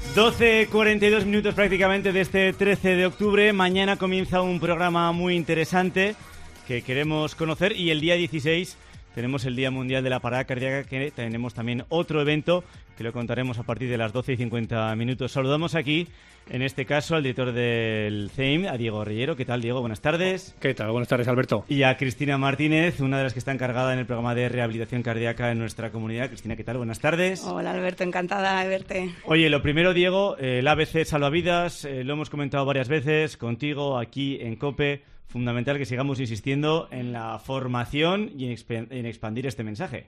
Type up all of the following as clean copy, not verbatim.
12:42 minutos prácticamente de este 13 de octubre. Mañana comienza un programa muy interesante que queremos conocer y el día 16 tenemos el Día Mundial de la Parada Cardíaca, que tenemos también otro evento que lo contaremos a partir de las 12:50 minutos. Saludamos aquí, en este caso, al director del CEIM, a Diego Reyero. ¿Qué tal, Diego? Buenas tardes. ¿Qué tal? Buenas tardes, Alberto. Y a Cristina Martínez, una de las que está encargada en el programa de rehabilitación cardíaca en nuestra comunidad. Cristina, ¿qué tal? Buenas tardes. Hola, Alberto, encantada de verte. Oye, lo primero, Diego, el ABC Salvavidas, lo hemos comentado varias veces contigo aquí en COPE. Fundamental que sigamos insistiendo en la formación y en expandir este mensaje.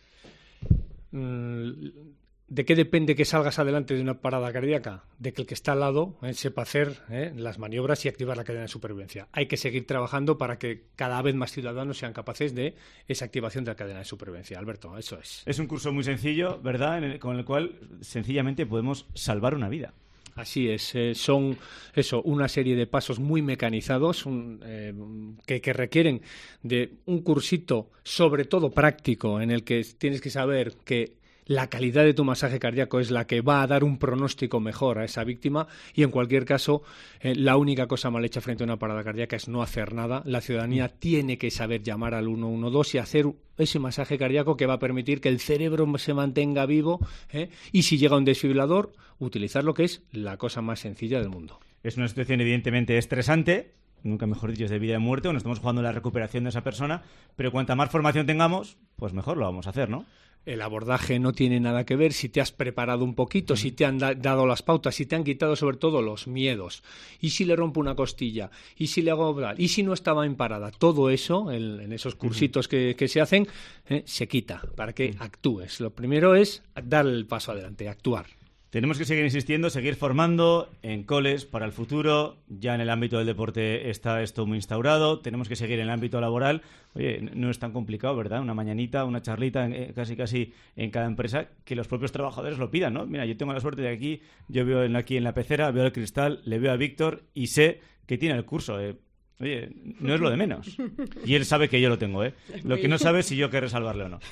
¿De qué depende que salgas adelante de una parada cardíaca? De que el que está al lado sepa hacer las maniobras y activar la cadena de supervivencia. Hay que seguir trabajando para que cada vez más ciudadanos sean capaces de esa activación de la cadena de supervivencia. Alberto, eso es. Es un curso muy sencillo, ¿verdad?, con el cual sencillamente podemos salvar una vida. Así es, son una serie de pasos muy mecanizados que requieren de un cursito, sobre todo práctico, en el que tienes que saber que la calidad de tu masaje cardíaco es la que va a dar un pronóstico mejor a esa víctima y, en cualquier caso, la única cosa mal hecha frente a una parada cardíaca es no hacer nada. La ciudadanía tiene que saber llamar al 112 y hacer ese masaje cardíaco que va a permitir que el cerebro se mantenga vivo, y si llega un desfibrilador, utilizar lo que es la cosa más sencilla del mundo. Es una situación evidentemente estresante, nunca mejor dicho, es de vida y muerte, o nos estamos jugando la recuperación de esa persona, pero cuanta más formación tengamos, pues mejor lo vamos a hacer, ¿no? El abordaje no tiene nada que ver si te has preparado un poquito, si te han dado las pautas, si te han quitado sobre todo los miedos. Y si le rompo una costilla, y si le hago tal, y si no estaba en parada. Todo eso, en esos cursitos que se hacen, se quita para que actúes. Lo primero es dar el paso adelante, actuar. Tenemos que seguir insistiendo, seguir formando en coles para el futuro. Ya en el ámbito del deporte está esto muy instaurado. Tenemos que seguir en el ámbito laboral. Oye, no es tan complicado, ¿verdad? Una mañanita, una charlita, casi en cada empresa, que los propios trabajadores lo pidan, ¿no? Mira, yo tengo la suerte de aquí, yo veo aquí en la pecera, veo el cristal, le veo a Víctor y sé que tiene el curso. Oye, no es lo de menos. Y él sabe que yo lo tengo, ¿eh? Lo que no sabe es si yo querré salvarle o no.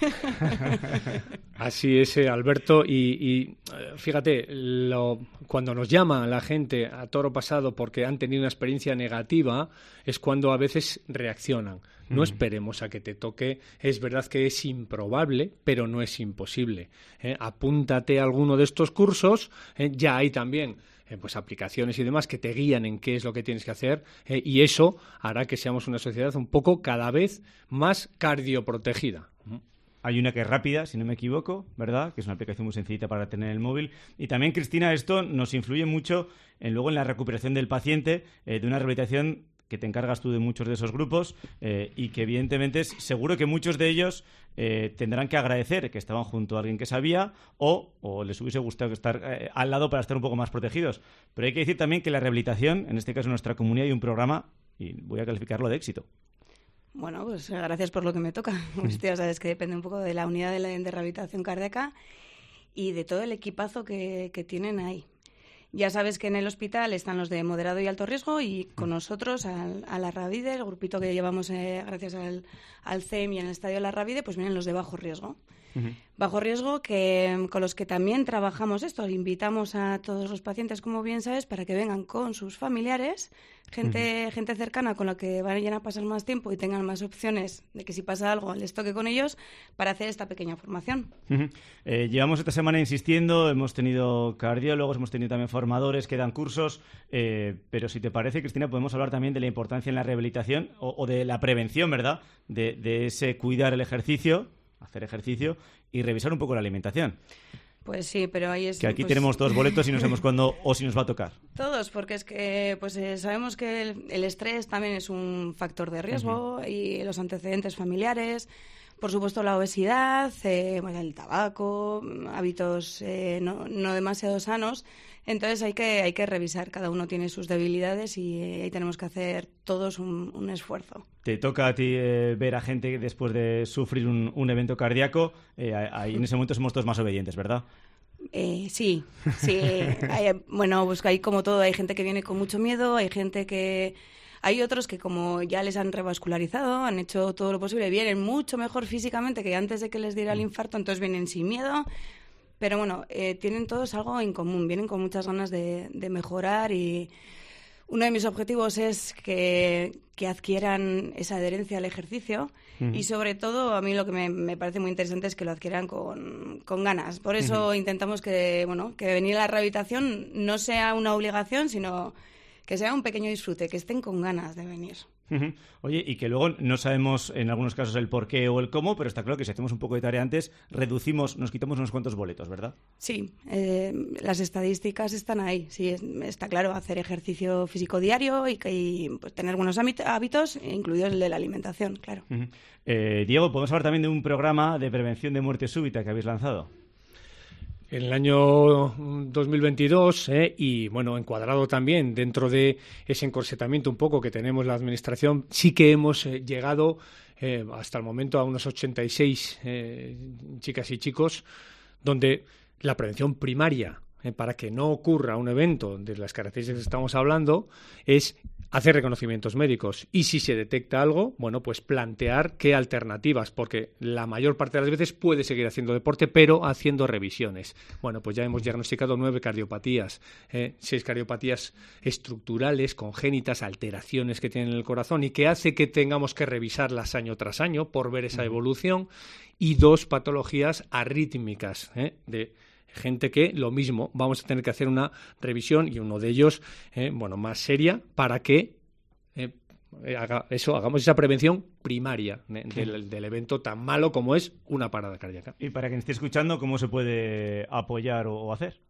Así es, Alberto. Y fíjate, cuando nos llama la gente a toro pasado porque han tenido una experiencia negativa, es cuando a veces reaccionan. No esperemos a que te toque. Es verdad que es improbable, pero no es imposible. Apúntate a alguno de estos cursos. Ya hay también pues aplicaciones y demás que te guían en qué es lo que tienes que hacer, y eso hará que seamos una sociedad un poco cada vez más cardioprotegida. Hay una que es rápida, si no me equivoco, ¿verdad? Que es una aplicación muy sencillita para tener en el móvil. Y también, Cristina, esto nos influye mucho luego en la recuperación del paciente, de una rehabilitación que te encargas tú de muchos de esos grupos, y que evidentemente seguro que muchos de ellos tendrán que agradecer que estaban junto a alguien que sabía o les hubiese gustado estar al lado para estar un poco más protegidos. Pero hay que decir también que la rehabilitación, en este caso en nuestra comunidad, hay un programa, y voy a calificarlo de éxito. Bueno, pues gracias por lo que me toca. Pues ya sabes que depende un poco de la unidad de rehabilitación cardíaca y de todo el equipazo que tienen ahí. Ya sabes que en el hospital están los de moderado y alto riesgo y con nosotros, a la Ravide, el grupito que llevamos gracias al CEM y en el estadio de la Ravide, pues vienen los de bajo riesgo. Uh-huh. Bajo riesgo con los que también trabajamos esto. Invitamos a todos los pacientes, como bien sabes, para que vengan con sus familiares, gente cercana con la que vayan a pasar más tiempo y tengan más opciones de que si pasa algo les toque con ellos, para hacer esta pequeña formación. Uh-huh. Llevamos esta semana insistiendo, hemos tenido cardiólogos, hemos tenido también formadores que dan cursos, pero si te parece, Cristina, podemos hablar también de la importancia en la rehabilitación o de la prevención, ¿verdad?, de ese cuidar el ejercicio, hacer ejercicio y revisar un poco la alimentación. Pues sí, pero ahí es... Que aquí tenemos todos boletos y no sabemos cuándo o si nos va a tocar. Todos, porque es que sabemos que el estrés también es un factor de riesgo, uh-huh, y los antecedentes familiares, por supuesto la obesidad, el tabaco, hábitos no demasiado sanos. Entonces hay que revisar, cada uno tiene sus debilidades y ahí tenemos que hacer todos un esfuerzo. Te toca a ti ver a gente después de sufrir un evento cardíaco, ahí en ese momento somos todos más obedientes, ¿verdad? Sí. Bueno, pues hay como todo, hay gente que viene con mucho miedo, hay gente que... Hay otros que como ya les han revascularizado, han hecho todo lo posible, vienen mucho mejor físicamente que antes de que les diera el infarto, entonces vienen sin miedo. Pero bueno, tienen todos algo en común, vienen con muchas ganas de mejorar y uno de mis objetivos es que adquieran esa adherencia al ejercicio y sobre todo a mí lo que me parece muy interesante es que lo adquieran con ganas. Por eso intentamos que venir a la rehabilitación no sea una obligación, sino que sea un pequeño disfrute, que estén con ganas de venir. Oye, y que luego no sabemos en algunos casos el por qué o el cómo, pero está claro que si hacemos un poco de tarea antes, nos quitamos unos cuantos boletos, ¿verdad? Sí, las estadísticas están ahí. Sí, está claro, hacer ejercicio físico diario y pues, tener buenos hábitos, incluidos el de la alimentación, claro. Diego, podemos hablar también de un programa de prevención de muerte súbita que habéis lanzado. En el año 2022 y, bueno, encuadrado también dentro de ese encorsetamiento un poco que tenemos la Administración, sí que hemos llegado hasta el momento a unos 86 chicas y chicos, donde la prevención primaria, para que no ocurra un evento de las características que estamos hablando, es hacer reconocimientos médicos y si se detecta algo, bueno, pues plantear qué alternativas, porque la mayor parte de las veces puede seguir haciendo deporte, pero haciendo revisiones. Bueno, pues ya hemos diagnosticado 9 cardiopatías, 6 cardiopatías estructurales, congénitas, alteraciones que tienen en el corazón y que hace que tengamos que revisarlas año tras año por ver esa evolución, y 2 patologías arrítmicas, de gente que, lo mismo, vamos a tener que hacer una revisión y uno de ellos, más seria, para que hagamos esa prevención primaria del evento tan malo como es una parada cardíaca. Y para quien esté escuchando, ¿cómo se puede apoyar o hacer?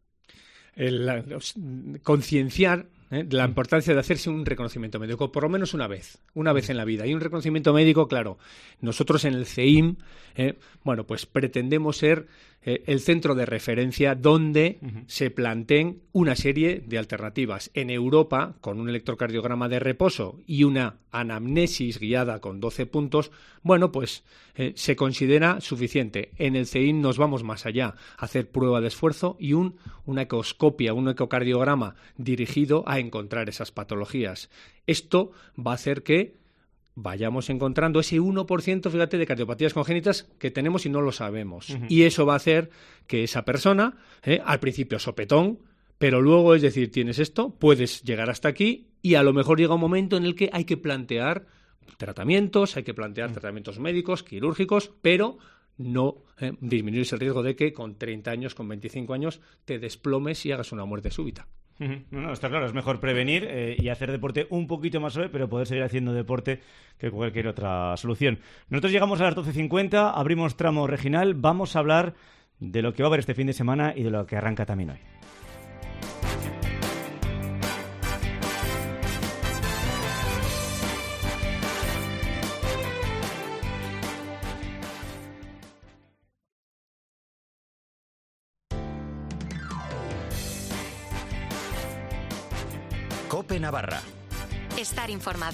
Concienciar la importancia de hacerse un reconocimiento médico, por lo menos una vez en la vida. Y un reconocimiento médico, claro, nosotros en el CEIM, pues pretendemos ser el centro de referencia donde se planteen una serie de alternativas. En Europa, con un electrocardiograma de reposo y una anamnesis guiada con 12 puntos, se considera suficiente. En el CEIM nos vamos más allá, hacer prueba de esfuerzo y una ecoscopia, un ecocardiograma dirigido a encontrar esas patologías. Esto va a hacer que vayamos encontrando ese 1%, fíjate, de cardiopatías congénitas que tenemos y no lo sabemos. Y eso va a hacer que esa persona, al principio sopetón, pero luego, es decir, tienes esto, puedes llegar hasta aquí y a lo mejor llega un momento en el que hay que plantear tratamientos, tratamientos médicos, quirúrgicos, pero no disminuir el riesgo de que con 30 años, con 25 años, te desplomes y hagas una muerte súbita. No, está claro, es mejor prevenir y hacer deporte un poquito más suave, pero poder seguir haciendo deporte que cualquier otra solución. Nosotros llegamos a las 12:50, abrimos tramo regional, vamos a hablar de lo que va a haber este fin de semana y de lo que arranca también hoy. COPE Navarra. Estar informado.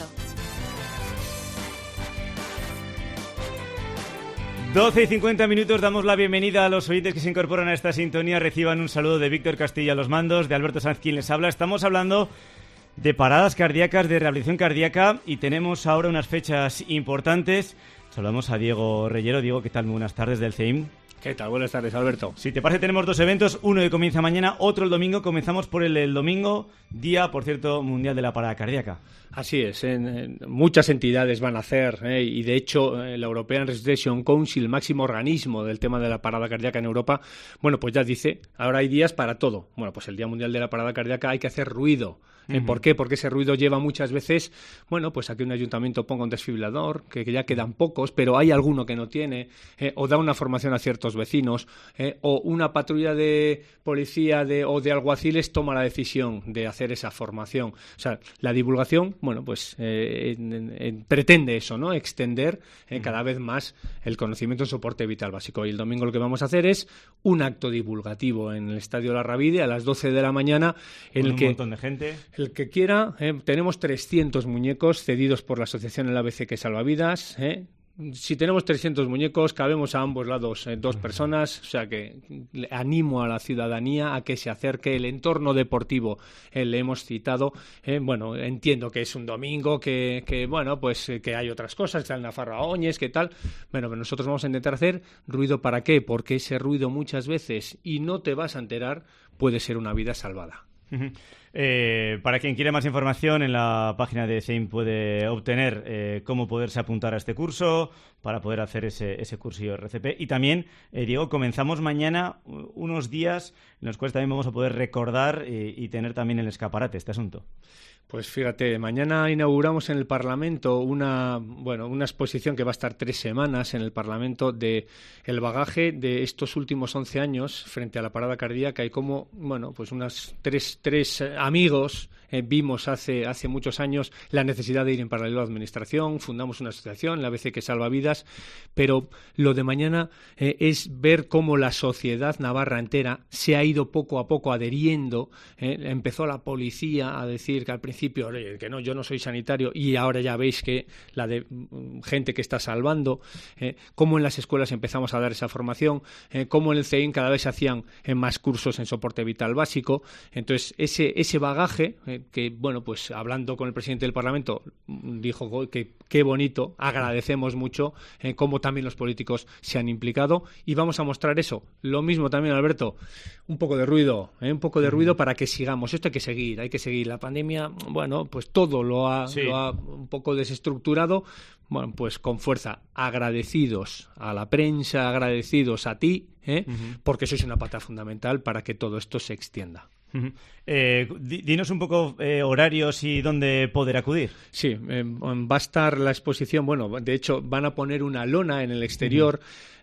12:50, damos la bienvenida a los oyentes que se incorporan a esta sintonía. Reciban un saludo de Víctor Castilla a los mandos, de Alberto Sanz quien les habla. Estamos hablando de paradas cardíacas, de rehabilitación cardíaca y tenemos ahora unas fechas importantes. Saludamos a Diego Reyero. Diego, ¿qué tal? Muy buenas tardes del CEIM. ¿Qué tal? Buenas tardes, Alberto. Si te parece, tenemos 2 eventos, uno que comienza mañana, otro el domingo. Comenzamos por el domingo, día, por cierto, mundial de la parada cardíaca. Así es, muchas entidades van a hacer, y de hecho la European Resuscitation Council, el máximo organismo del tema de la parada cardíaca en Europa, pues ya dice, ahora hay días para todo. Pues el Día Mundial de la Parada Cardíaca hay que hacer ruido. ¿Por qué? Porque ese ruido lleva muchas veces, a que un ayuntamiento ponga un desfibrilador, que ya quedan pocos, pero hay alguno que no tiene, o da una formación a ciertos vecinos, o una patrulla de policía o de alguaciles toma la decisión de hacer esa formación. O sea, la divulgación, pretende eso, ¿no? Extender cada vez más el conocimiento en soporte vital básico. Y el domingo lo que vamos a hacer es un acto divulgativo en el Estadio La Ravide a las 12 de la mañana, en el que un montón de gente. El que quiera, tenemos 300 muñecos cedidos por la asociación El ABC que Salva Vidas, si tenemos 300 muñecos, cabemos a ambos lados 2 personas, o sea que animo a la ciudadanía a que se acerque. El entorno deportivo le hemos citado, bueno, entiendo que es un domingo, que bueno, pues que hay otras cosas, que está el Nafarroa Oñes, que tal, bueno, pero nosotros vamos a intentar hacer ruido. ¿Para qué? Porque ese ruido muchas veces, y no te vas a enterar, puede ser una vida salvada. Para quien quiere más información, en la página de SEIM puede obtener cómo poderse apuntar a este curso, para poder hacer ese cursillo RCP. Y también, Diego, comenzamos mañana unos días en los cuales también vamos a poder recordar y tener también el escaparate este asunto. Pues fíjate, mañana inauguramos en el Parlamento una exposición que va a estar 3 semanas en el Parlamento de el bagaje de estos últimos 11 años frente a la parada cardíaca, y cómo, bueno, pues unas tres amigos vimos hace muchos años la necesidad de ir en paralelo a la administración, fundamos una asociación, la ABC, que salva vidas, pero lo de mañana es ver cómo la sociedad navarra entera se ha ido poco a poco adheriendo. Empezó la policía a decir que al principio que no, yo no soy sanitario, y ahora ya veis que la de gente que está salvando, cómo en las escuelas empezamos a dar esa formación, cómo en el CEIN cada vez se hacían más cursos en soporte vital básico. Entonces ese bagaje, que bueno, pues hablando con el presidente del Parlamento dijo que qué bonito, agradecemos mucho cómo también los políticos se han implicado, y vamos a mostrar eso. Lo mismo también, Alberto, un poco de ruido, para que sigamos. Esto hay que seguir. La pandemia, bueno, pues todo lo ha un poco desestructurado. Bueno, pues con fuerza, agradecidos a la prensa, agradecidos a ti, porque sois una pata fundamental para que todo esto se extienda. Dinos un poco horarios y dónde poder acudir. Sí, va a estar la exposición, bueno, de hecho van a poner una lona en el exterior.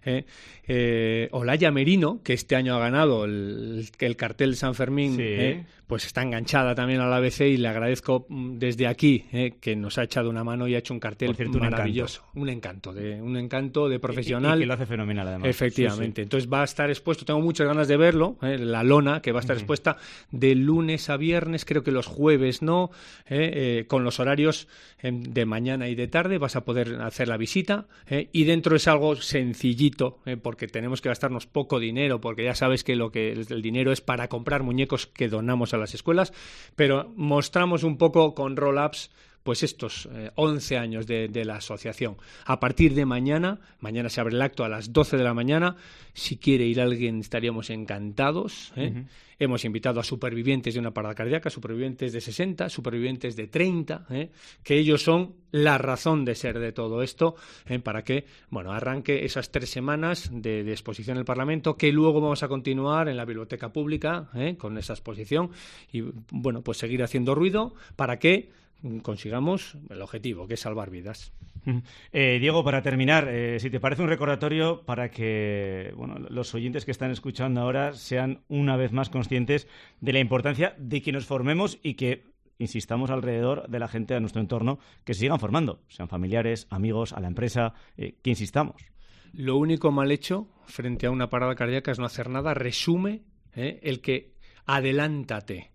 Olaya Merino, que este año ha ganado el cartel de San Fermín, pues está enganchada también a la ABC, y le agradezco desde aquí que nos ha echado una mano y ha hecho un cartel maravilloso. Un encanto de profesional. Y que lo hace fenomenal, además. Efectivamente. Sí. Entonces va a estar expuesto, tengo muchas ganas de verlo, la lona que va a estar expuesta de lunes a viernes, creo que los jueves no, con los horarios de mañana y de tarde vas a poder hacer la visita, y dentro es algo sencillito, porque tenemos que gastarnos poco dinero, porque ya sabes que el dinero es para comprar muñecos que donamos a las escuelas, pero mostramos un poco con roll-ups pues estos 11 años de la asociación. A partir de mañana se abre el acto a las 12 de la mañana. Si quiere ir alguien, estaríamos encantados. Hemos invitado a supervivientes de una parada cardíaca, supervivientes de 60, supervivientes de 30, que ellos son la razón de ser de todo esto, para que arranque esas 3 semanas de exposición en el Parlamento, que luego vamos a continuar en la biblioteca pública con esa exposición, y bueno, pues seguir haciendo ruido para que consigamos el objetivo, que es salvar vidas. Diego, para terminar, si te parece un recordatorio para que los oyentes que están escuchando ahora sean una vez más conscientes de la importancia de que nos formemos y que insistamos alrededor de la gente de nuestro entorno, que se sigan formando, sean familiares, amigos, a la empresa, que insistamos. Lo único mal hecho frente a una parada cardíaca es no hacer nada. Resume el que adelántate.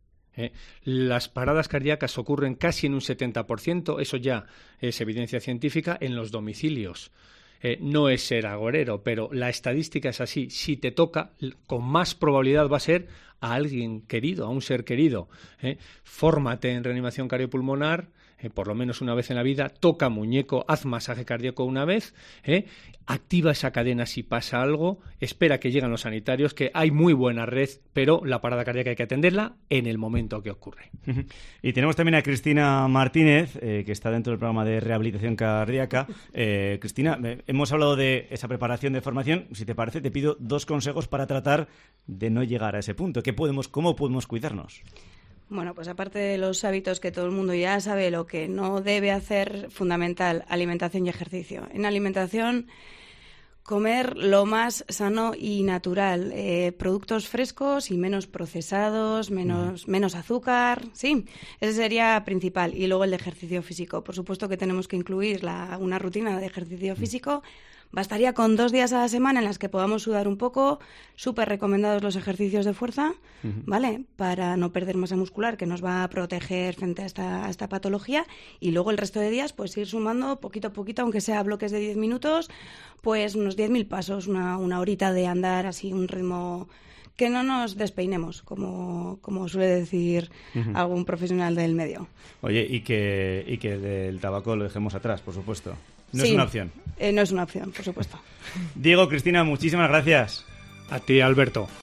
Las paradas cardíacas ocurren casi en un 70%, eso ya es evidencia científica, en los domicilios. No es ser agorero, pero la estadística es así. Si te toca, con más probabilidad va a ser a alguien querido, a un ser querido. Fórmate en reanimación cardiopulmonar, por lo menos una vez en la vida, toca muñeco, haz masaje cardíaco una vez, activa esa cadena si pasa algo, espera que lleguen los sanitarios, que hay muy buena red, pero la parada cardíaca hay que atenderla en el momento que ocurre. Y tenemos también a Cristina Martínez, que está dentro del programa de rehabilitación cardíaca. Cristina, hemos hablado de esa preparación de formación. Si te parece, te pido 2 consejos para tratar de no llegar a ese punto. ¿Cómo podemos cuidarnos? Bueno, pues aparte de los hábitos que todo el mundo ya sabe, lo que no debe hacer, fundamental, alimentación y ejercicio. En alimentación, comer lo más sano y natural, productos frescos y menos procesados, menos azúcar, sí, ese sería principal. Y luego el de ejercicio físico. Por supuesto que tenemos que incluir una rutina de ejercicio físico Bastaría con 2 días a la semana en las que podamos sudar un poco, súper recomendados los ejercicios de fuerza, ¿vale? Para no perder masa muscular, que nos va a proteger frente a esta patología, y luego el resto de días pues ir sumando poquito a poquito, aunque sea bloques de 10 minutos, pues unos 10.000 pasos, una horita de andar, así un ritmo que no nos despeinemos, como suele decir algún profesional del medio. Oye, y que del tabaco lo dejemos atrás, por supuesto. No Sí, es una opción. No es una opción, por supuesto. Diego, Cristina, muchísimas gracias. A ti, Alberto.